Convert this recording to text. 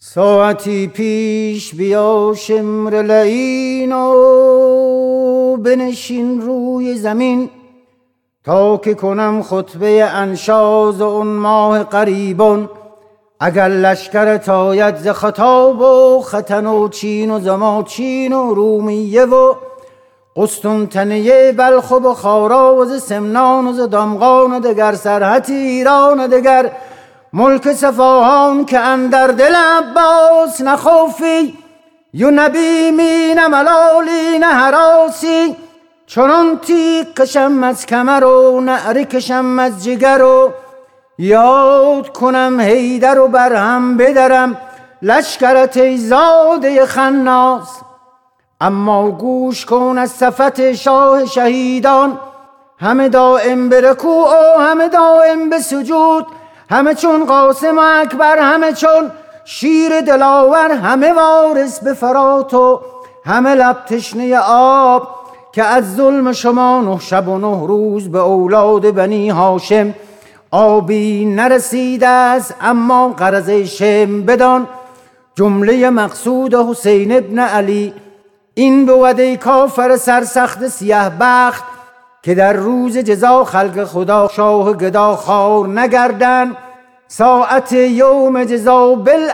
ساعتی پیش بیا شمر لعین و بنشین روی زمین تا که کنم خطبه انشاز و اون ماه قریبان. اگر لشکرت آید ز خطاب و ختن و چین و زماچین و رومیه و قسطنطنیه بلخ و بخارا و ز سمنان و ز دامغان و دگر سرحد ایران و دگر ملک صفاهان که اندر دل عباس نخوفی یو نبی می نه ملالی نه هراسی. چنان تیغ کشم از کمر و نعره کشم از جگر و یاد کنم حیدر و برهم بدرم لشکرت ای زاده خناس. اما گوش کن از صفت شاه شهیدان، همه دائم به رکوع و همه دائم به سجود، همه چون قاسم اکبر، همه چون شیر دلاور، همه وارث به فرات و همه لب تشنه آب. که از ظلم شما 9 شب و 9 روز به اولاد بنی هاشم آبی نرسیده است. اما غرض شم بدان جمله مقصود حسین ابن علی این بود ای کافر سرسخت سیه بخت که در روز جزا خلق خدا شاه گدا خوار نگردن. ساعت یوم جزا